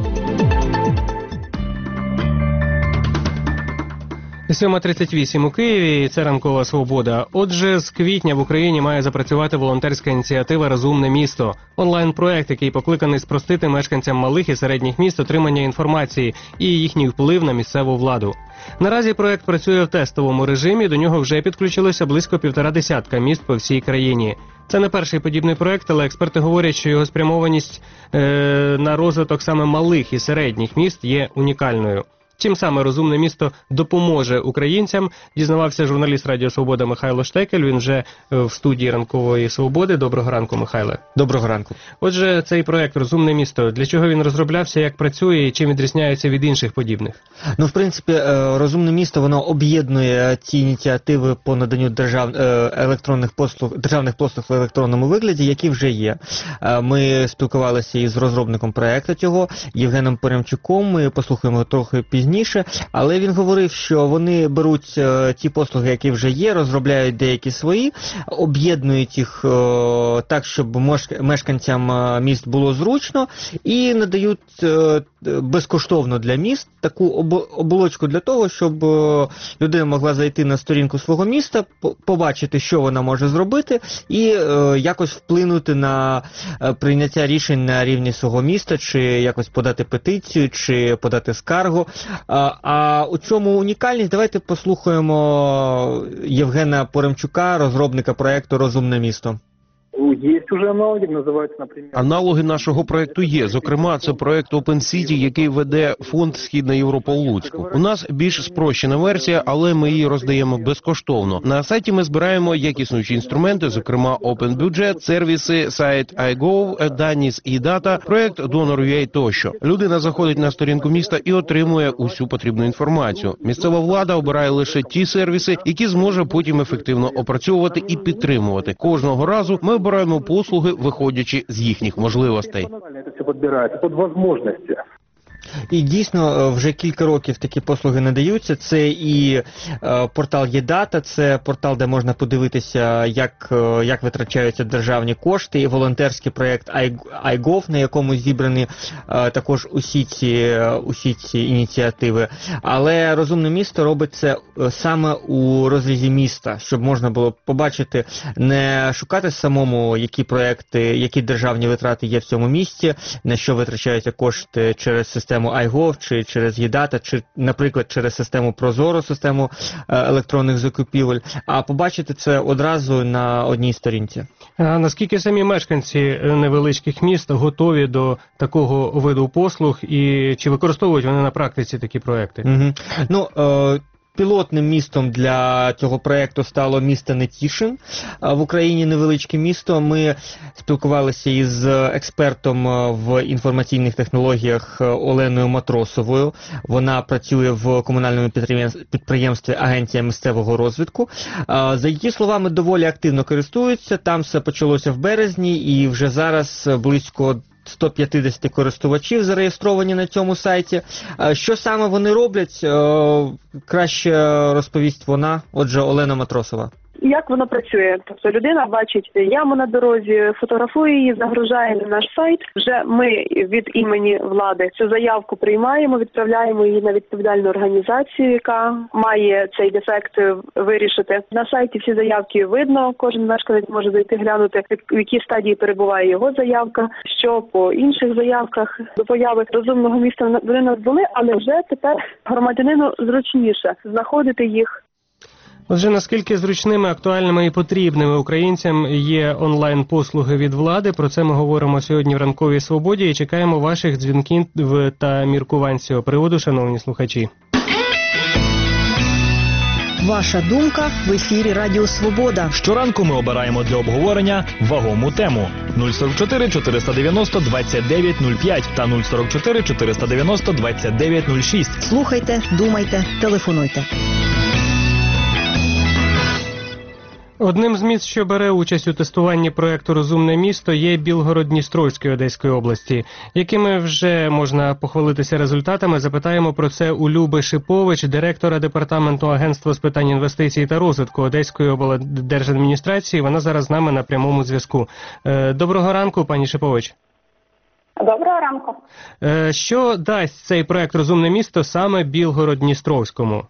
сьома тридцять вісім у Києві, і це ранкова свобода. Отже, з квітня в Україні має запрацювати волонтерська ініціатива «Розумне місто». Онлайн-проект, який покликаний спростити мешканцям малих і середніх міст отримання інформації і їхній вплив на місцеву владу. Наразі проект працює в тестовому режимі, до нього вже підключилося близько півтора десятка міст по всій країні. Це не перший подібний проект, але експерти говорять, що його спрямованість е- на розвиток саме малих і середніх міст є унікальною. Чим саме «Розумне місто» допоможе українцям, дізнавався журналіст Радіо Свобода Михайло Штекель. Він вже в студії Ранкової Свободи. Доброго ранку, Михайле.
Доброго ранку.
Отже, цей проект «Розумне місто», для чого він розроблявся, як працює і чим відрізняється від інших подібних?
Ну, в принципі, «Розумне місто», воно об'єднує ті ініціативи по наданню держав... електронних послуг, державних послуг в електронному вигляді, які вже є. Ми спілкувалися із розробником проекту цього, Євгеном Поремчуком, ми послухаємо трохи пізніше. Але він говорив, що вони беруть е, ті послуги, які вже є, розробляють деякі свої, об'єднують їх е, так, щоб мешканцям міст було зручно, і надають е, безкоштовно для міст таку об, оболочку для того, щоб е, людина могла зайти на сторінку свого міста, побачити, що вона може зробити, і е, якось вплинути на е, прийняття рішень на рівні свого міста, чи якось подати петицію, чи подати скаргу. А, а у чому унікальність? Давайте послухаємо Євгена Поремчука, розробника проекту «Розумне місто».
Є вже аналоги, називаються, наприклад.
Аналоги нашого проекту є. Зокрема, це проект Open City, який веде фонд Східна Європа у Луцьку. У нас більш спрощена версія, але ми її роздаємо безкоштовно. На сайті ми збираємо як існуючі інструменти, зокрема Open Budget, сервіси, сайт iGov, дані з e-Data, проект Donor.ua тощо. Людина заходить на сторінку міста і отримує усю потрібну інформацію. Місцева влада обирає лише ті сервіси, які зможе потім ефективно опрацьовувати і підтримувати. Кожного разу ми обираємо послуги, виходячи з їхніх можливостей.
Це все підбирається під можливості.
І дійсно вже кілька років такі послуги надаються. Це і е, портал e-Data, це портал, де можна подивитися, як, е, як витрачаються державні кошти, і волонтерський проєкт iGov, на якому зібрані е, також усі ці, усі ці ініціативи. Але «Розумне місто» робить це саме у розрізі міста, щоб можна було побачити, не шукати самому, які проєкти, які державні витрати є в цьому місті, на що витрачаються кошти через систему iGov, чи через e-Data, чи, наприклад, через систему Прозоро, систему електронних закупівель, а побачити це одразу на одній сторінці.
А наскільки самі мешканці невеличких міст готові до такого виду послуг, і чи використовують вони на практиці такі проекти?
Угу. Ну, е Пілотним містом для цього проєкту стало місто Нетішин. В Україні невеличке місто. Ми спілкувалися із експертом в інформаційних технологіях Оленою Матросовою. Вона працює в комунальному підприємстві Агенція місцевого розвитку. За її словами, доволі активно користуються. Там все почалося в березні, і вже зараз близько сто п'ятдесят користувачів зареєстровані на цьому сайті. Що саме вони роблять, краще розповість вона. Отже, Олена Матросова.
Як воно працює? Тобто людина бачить яму на дорозі, фотографує її, загружає на наш сайт. Вже ми від імені влади цю заявку приймаємо, відправляємо її на відповідальну організацію, яка має цей дефект вирішити. На сайті всі заявки видно, кожен мешканець може зайти глянути, в якій стадії перебуває його заявка, що по інших заявках. До появи розумного міста вони нас були, але вже тепер громадянину зручніше знаходити їх.
Отже, наскільки зручними, актуальними і потрібними українцям є онлайн-послуги від влади, про це ми говоримо сьогодні в «Ранковій свободі» і чекаємо ваших дзвінків та міркувань з цього приводу, шановні слухачі.
Ваша думка в ефірі Радіо Свобода.
Щоранку ми обираємо для обговорення вагому тему. нуль сорок чотири чотириста дев'яносто двадцять дев'ять нуль п'ять та нуль сорок чотири чотириста дев'яносто двадцять дев'ять нуль шість.
Слухайте, думайте, телефонуйте.
Одним з міст, що бере участь у тестуванні проєкту «Розумне місто», є Білгород-Дністровський Одеської області. Якими вже можна похвалитися результатами, запитаємо про це у Люби Шипович, директора Департаменту Агентства з питань інвестицій та розвитку Одеської облдержадміністрації. Вона зараз з нами на прямому зв'язку. Доброго ранку, пані Шипович.
Доброго ранку.
Що дасть цей проєкт «Розумне місто» саме Білгород-Дністровському?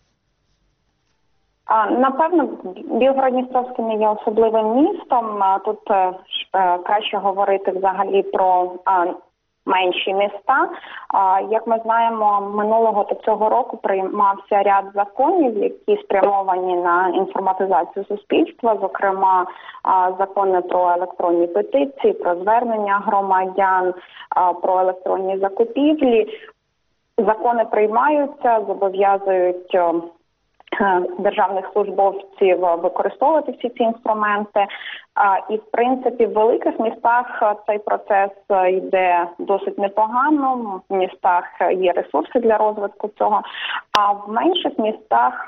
Напевно, Білгород-Дністровський не є особливим містом. Тут краще говорити взагалі про менші міста. Як ми знаємо, минулого та цього року приймався ряд законів, які спрямовані на інформатизацію суспільства, зокрема закони про електронні петиції, про звернення громадян, про електронні закупівлі. Закони приймаються, зобов'язують державних службовців використовувати всі ці інструменти. І, в принципі, в великих містах цей процес йде досить непогано. В містах є ресурси для розвитку цього. А в менших містах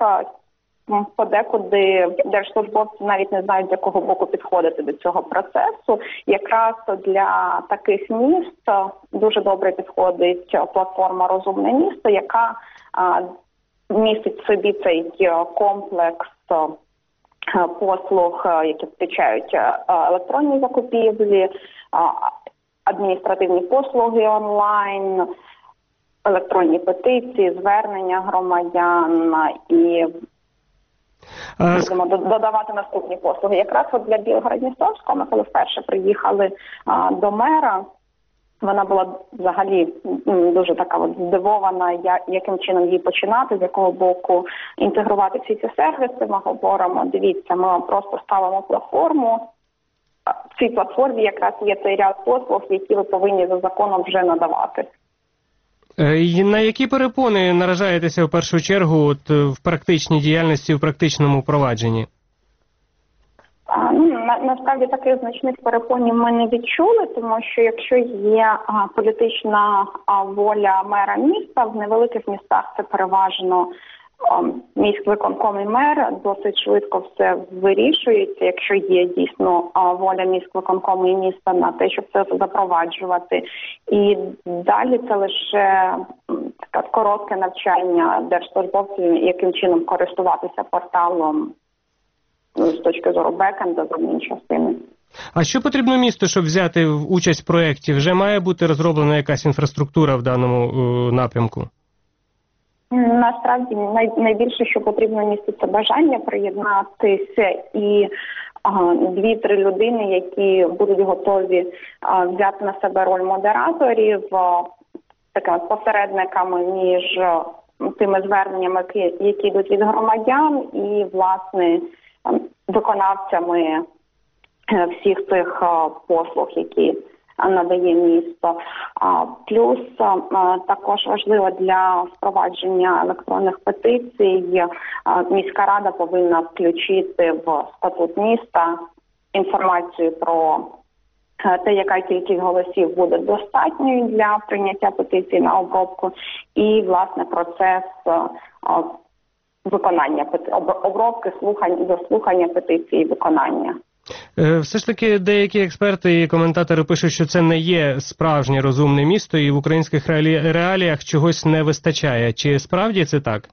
подекуди держслужбовці навіть не знають, з якого боку підходити до цього процесу. Якраз для таких міст дуже добре підходить платформа «Розумне місто», яка містить в собі цей комплекс послуг, які включають електронні закупівлі, адміністративні послуги онлайн, електронні петиції, звернення громадян і будемо додавати наступні послуги. Якраз от для Білгород-Дністровського, ми коли вперше приїхали до мера, вона була взагалі дуже така от здивована, яким чином її починати, з якого боку інтегрувати всі ці сервіси. Ми говоримо, дивіться, ми вам просто ставимо платформу. В цій платформі якраз є цей ряд послуг, які ви повинні за законом вже надавати.
І на які перепони наражаєтеся в першу чергу от, в практичній діяльності, в практичному впровадженні?
Ну, на, насправді таких значних перепонів ми не відчули, тому що якщо є а, політична а, воля мера міста, в невеликих містах це переважно а, міськвиконком і мер, досить швидко все вирішується, якщо є дійсно а, воля міськвиконкому і міста на те, щоб це запроваджувати. І далі це лише таке коротке навчання держслужбовців, яким чином користуватися порталом з точки зору бекенда, з однієї частини.
А що потрібно місту, щоб взяти участь в проєкті? Вже має бути розроблена якась інфраструктура в даному е, напрямку?
Насправді най, найбільше, що потрібно місту, це бажання приєднатися і дві-три людини, які будуть готові а, взяти на себе роль модераторів, а, такими посередниками між тими зверненнями, які, які йдуть від громадян, і, власне, виконавцями всіх цих послуг, які надає місто. Плюс також важливо для впровадження електронних петицій, міська рада повинна включити в статут міста інформацію про те, яка кількість голосів буде достатньою для прийняття петицій на обробку, і, власне, процес виконання обробки, слухань, дослухання петиції, виконання.
Все ж таки деякі експерти і коментатори пишуть, що це не є справжнє розумне місто і в українських реаліях чогось не вистачає. Чи справді це так?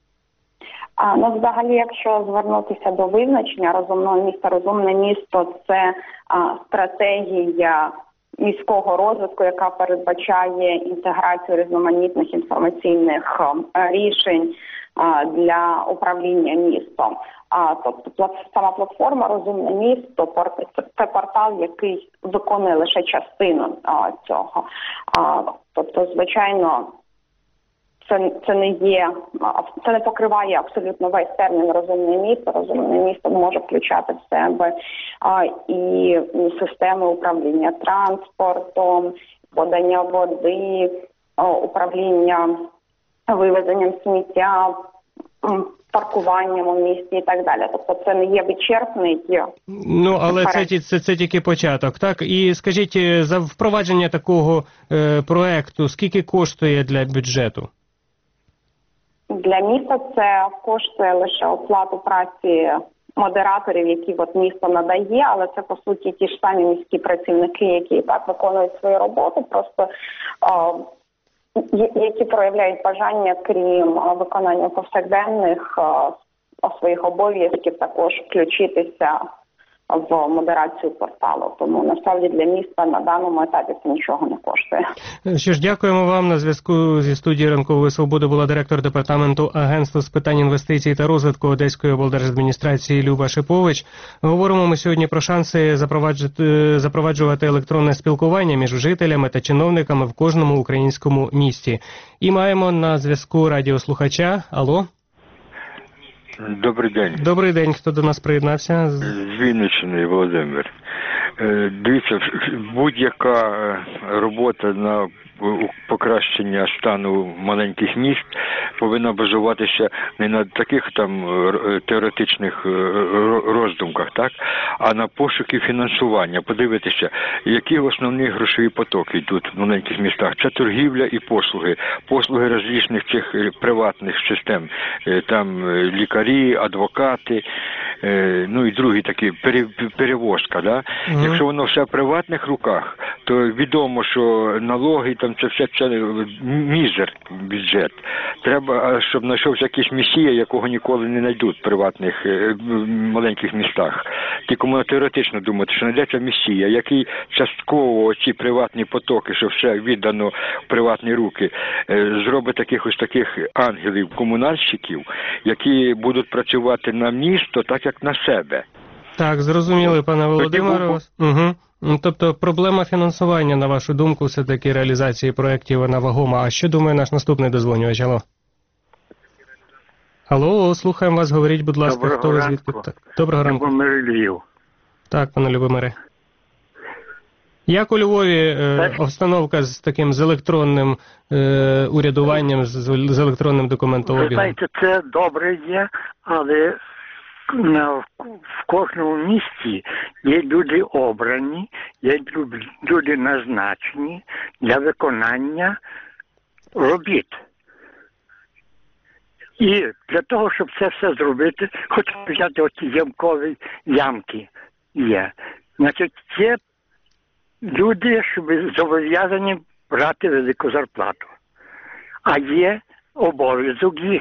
А, ну, взагалі, якщо звернутися до визначення розумного міста, розумне місто – це а, стратегія міського розвитку, яка передбачає інтеграцію різноманітних інформаційних а, рішень а, для управління містом. А, тобто сама платформа «Розумне місто» – це портал, який виконує лише частину а, цього. А, тобто, звичайно, це, це не є, це не покриває абсолютно весь термін розумне місто. Розумне місто може включати в себе а, і системи управління транспортом, подання води, а, управління вивезенням сміття, паркуванням у місті і так далі. Тобто це не є вичерпний.
Ну, але це, це, це, це тільки початок, так? І скажіть, за впровадження такого е, проекту, скільки коштує для бюджету?
Для міста це коштує лише оплату праці модераторів, які от місто надає, але це, по суті, ті ж самі міські працівники, які так виконують свою роботу, просто е, які проявляють бажання, крім виконання повсякденних е, своїх обов'язків, також включитися в модерацію порталу. Тому насправді для міста на даному етапі це нічого не коштує.
Що ж, дякуємо вам. На зв'язку зі студією Ранкової Свободи була директор департаменту Агентства з питань інвестицій та розвитку Одеської облдержадміністрації Люба Шипович. Говоримо ми сьогодні про шанси запроваджувати електронне спілкування між жителями та чиновниками в кожному українському місті. І маємо на зв'язку радіослухача. Алло?
Добрий день.
Добрий день. Хто до нас приєднався?
З Вінниччини, Володимир. Дивіться, будь-яка робота на покращення стану маленьких міст повинна базуватися не на таких там теоретичних роздумках, так, а на пошуки фінансування. Подивитися, які основні грошові потоки йдуть в маленьких містах. Це торгівля і послуги. Послуги розлічних цих приватних систем. Там лікарі, адвокати, ну і другі такі, перевозка. Да? Mm-hmm. Якщо воно все в приватних руках, то відомо, що налоги, там це все це мізер бюджет. Треба, щоб знайшовся якийсь месія, якого ніколи не знайдуть в приватних маленьких містах. Тільки можна теоретично думати, що знайдеться месія, який частково ці приватні потоки, що все віддано в приватні руки, зробить таких ось таких ангелів-комунальщиків, які будуть працювати на місто так, як на себе.
Так, зрозуміли, пане Володимире. Угу. Тобто проблема фінансування, на вашу думку, все-таки реалізації проєктів, вона вагома. А що думає наш наступний дозвонювач? Алло? Алло, слухаємо вас, говоріть, будь ласка,
Доброго
хто ви
ранку.
звідки? Так. Доброго ранку.
Любомир Львів.
Так, пане Любомире. Як у Львові е, обстановка з таким, з електронним е, урядуванням, з, з електронним документообігом?
Ви знаєте, це добре є, але в кожному місті є люди обрані, є люди назначені для виконання робіт. І для того, щоб це все зробити, хочу взяти оці ямкові ямки є. Значить, є люди, щоб зобов'язані брати велику зарплату. А є обов'язок їх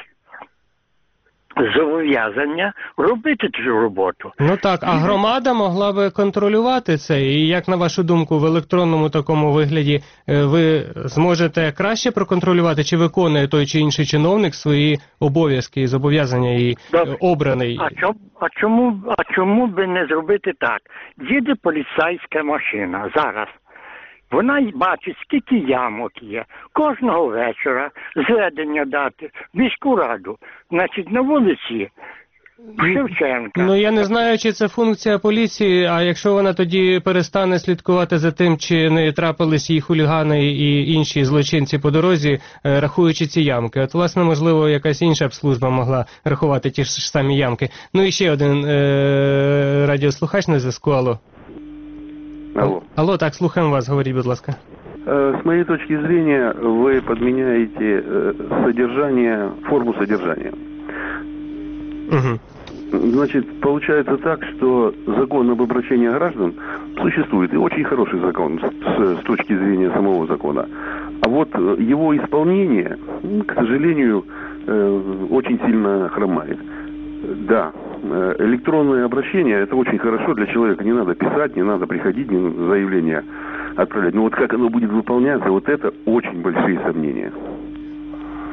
зобов'язання робити цю роботу.
Ну так, а громада могла би контролювати це? І як, на вашу думку, в електронному такому вигляді ви зможете краще проконтролювати, чи виконує той чи інший чиновник свої обов'язки і зобов'язання і Добре. обраний?
А чому, а, чому, а чому би не зробити так? Їде поліцейська машина зараз. Вона бачить, скільки ямок є. Кожного вечора зведення дати в міську раду. Значить, на вулиці Шевченка.
Ну, я не знаю, чи це функція поліції, а якщо вона тоді перестане слідкувати за тим, чи не трапились їй хулігани і інші злочинці по дорозі, рахуючи ці ямки. От, власне, можливо, якась інша б служба могла рахувати ті ж самі ямки. Ну і ще один е- радіослухач на зв'язку. Алло.
Алло.
Алло, так, слухаем вас, говорите, будь ласка.
С моей точки зрения, вы подменяете содержание, форму содержания.
Угу.
Значит, получается так, что закон об обращении граждан существует, и очень хороший закон с, с точки зрения самого закона. А вот его исполнение, к сожалению, очень сильно хромает. Да, электронное обращение – это очень хорошо для человека. Не надо писать, не надо приходить, не заявление отправлять. Но вот как оно будет выполняться, вот это очень большие сомнения.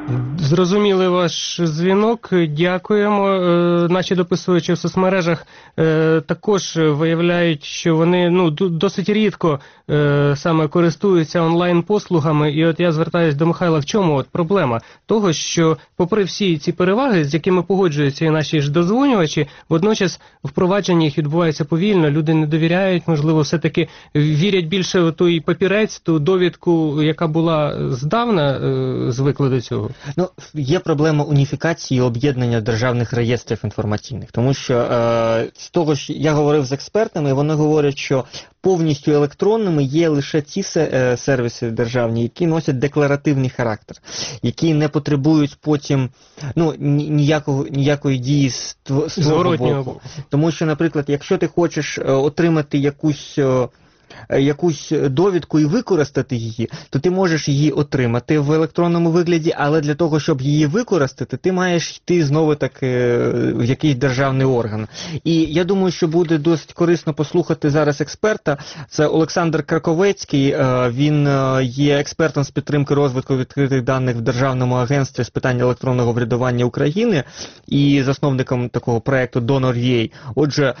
Зрозуміли ваш дзвінок, дякуємо. Е, Наші дописувачі в соцмережах е, також виявляють, що вони ну, ду- досить рідко е, саме користуються онлайн-послугами. І от я звертаюся до Михайла, в чому от проблема? Того, що попри всі ці переваги, з якими погоджуються і наші ж дозвонювачі, водночас впровадження їх відбувається повільно, люди не довіряють, можливо, все-таки вірять більше в той папірець, ту довідку, яка була здавна, е, звикли до цього.
Ну, є проблема уніфікації і об'єднання державних реєстрів інформаційних, тому що е, з того, що я говорив з експертами, вони говорять, що повністю електронними є лише ті се- сервіси державні, які носять декларативний характер, які не потребують потім ну, ні- ніякого, ніякої дії з тв- з твого
Зворотнього
боку. Тому що, наприклад, якщо ти хочеш е, отримати якусь е, якусь довідку і використати її, то ти можеш її отримати в електронному вигляді, але для того, щоб її використати, ти маєш йти знову таки в якийсь державний орган. І я думаю, що буде досить корисно послухати зараз експерта. Це Олександр Краковецький, він є експертом з підтримки розвитку відкритих даних в Державному агентстві з питань електронного врядування України і засновником такого проекту Donor.ua. Отже,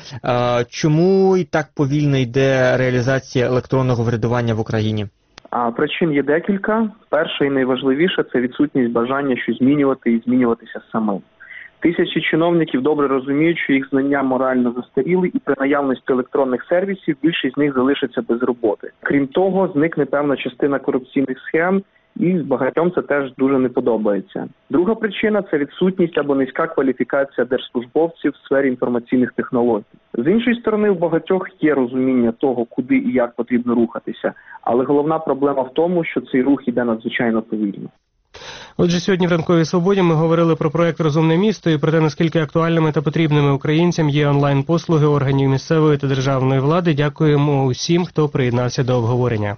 чому і так повільно йде реалізація електронного врядування в Україні?
А причин є декілька. Перше і найважливіше – це відсутність бажання щось змінювати і змінюватися самим. Тисячі чиновників добре розуміють, що їх знання морально застаріли, і при наявності електронних сервісів більшість з них залишиться без роботи. Крім того, зникне певна частина корупційних схем, і багатьом це теж дуже не подобається. Друга причина – це відсутність або низька кваліфікація держслужбовців в сфері інформаційних технологій. З іншої сторони, у багатьох є розуміння того, куди і як потрібно рухатися, але головна проблема в тому, що цей рух іде надзвичайно повільно.
Отже, сьогодні в «Ранковій свободі» ми говорили про проект «Розумне місто» і про те, наскільки актуальними та потрібними українцям є онлайн-послуги органів місцевої та державної влади. Дякуємо усім, хто приєднався до обговорення.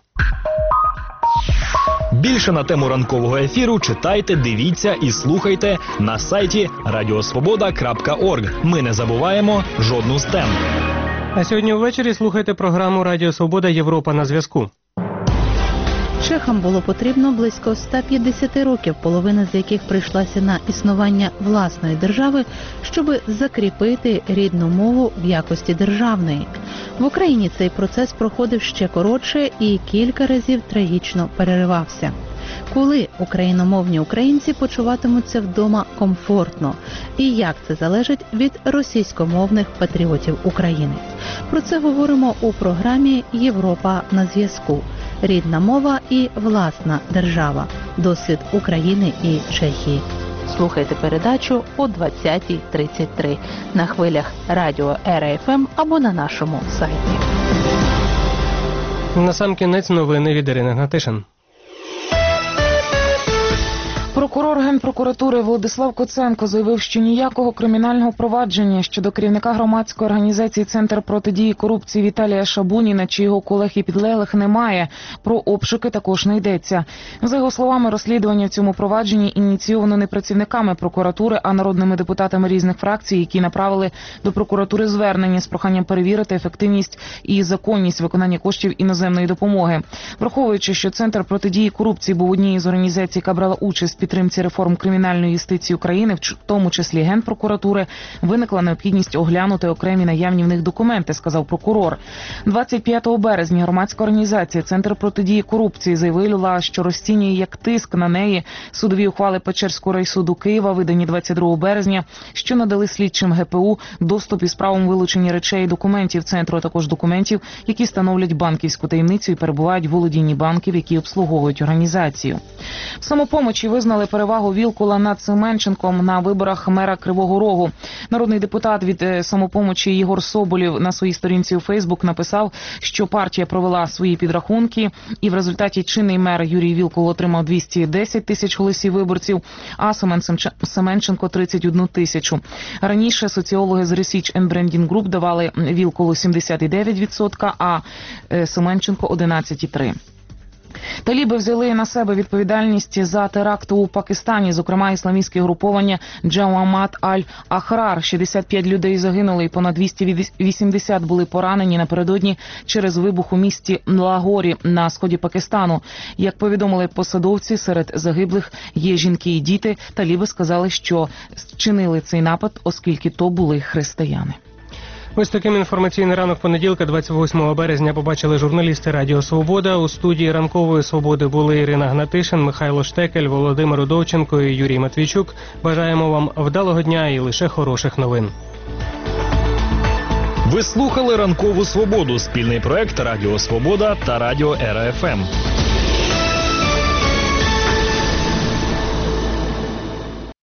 Більше на тему ранкового ефіру читайте, дивіться і слухайте на сайті радіосвобода крапка орг. Ми не забуваємо жодну з тем.
А сьогодні ввечері слухайте програму «Радіо Свобода. Європа на зв'язку».
Чехам було потрібно близько ста п'ятдесят років, половина з яких прийшлася на існування власної держави, щоб закріпити рідну мову в якості державної. В Україні цей процес проходив ще коротше і кілька разів трагічно переривався. Коли україномовні українці почуватимуться вдома комфортно? І як це залежить від російськомовних патріотів України? Про це говоримо у програмі «Європа на зв'язку». Рідна мова і власна держава. Досвід України і Чехії. Слухайте передачу о двадцятій тридцять три на хвилях радіо Ера Еф Ем або на нашому сайті.
Насамкінець новини від Ірини Гнатишин.
Прокурор Генпрокуратури Владислав Коценко заявив, що ніякого кримінального провадження щодо керівника громадської організації «Центр протидії корупції» Віталія Шабуніна чи його колег і підлеглих немає. Про обшуки також не йдеться. За його словами, розслідування в цьому провадженні ініційовано не працівниками прокуратури, а народними депутатами різних фракцій, які направили до прокуратури звернення з проханням перевірити ефективність і законність виконання коштів іноземної допомоги. Враховуючи, що Центр протидії корупції був однією з організацій, яка брала участь в підтримці реформ кримінальної юстиції України, в тому числі Генпрокуратури, виникла необхідність оглянути окремі наявні в них документи, сказав прокурор. двадцять п'ятого березня громадська організація «Центр протидії корупції» заявила, що розцінює як тиск на неї судові ухвали Печерського райсуду Києва, видані двадцять другого березня, що надали слідчим Ге Пе У доступ із правом вилучення речей і документів центру, а також документів, які становлять банківську таємницю і перебувають в володінні банків, які обслуговують організацію. В «Самопомочі» визнали перевагу Вілкула над Семенченком на виборах мера Кривого Рогу. Народний депутат від «Самопомочі» Єгор Соболєв на своїй сторінці у Фейсбук написав, що партія провела свої підрахунки, і в результаті чинний мер Юрій Вілкул отримав двісті десять тисяч голосів виборців, а Семен Семенченко – тридцять одну тисячу. Раніше соціологи з Research and Branding Group давали Вілкулу сімдесят дев'ять відсотків, а Семенченко – одинадцять цілих три відсотка. Таліби взяли на себе відповідальність за теракт у Пакистані, зокрема ісламістське груповання Джамаат аль-Ахрар. шістдесят п'ять людей загинули і понад двісті вісімдесят були поранені напередодні через вибух у місті Лагорі на сході Пакистану. Як повідомили посадовці, серед загиблих є жінки і діти. Таліби сказали, що вчинили цей напад, оскільки то були християни.
Ось таким інформаційний ранок понеділка, двадцять восьмого березня, побачили журналісти Радіо Свобода. У студії Ранкової Свободи були Ірина Гнатишин, Михайло Штекель, Володимир Удовченко і Юрій Матвійчук. Бажаємо вам вдалого дня і лише хороших новин.
Ви слухали Ранкову Свободу, спільний проект Радіо Свобода та Радіо Ера Еф Ем.